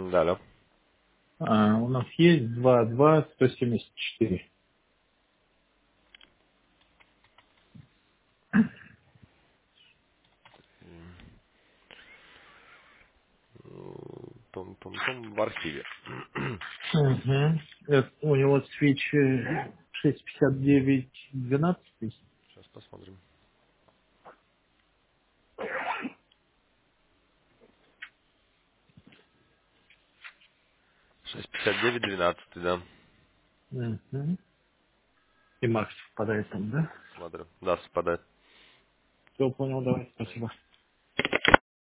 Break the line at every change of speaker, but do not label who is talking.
Да, да.
У нас есть 2,174.
Пум-пум-пум, в архиве.
Угу. У него свич 65912.
Сейчас посмотрим. 65912, да.
Угу. И Макс впадает там, да?
Смотрю. Да, совпадает.
Все, понял, давай, спасибо.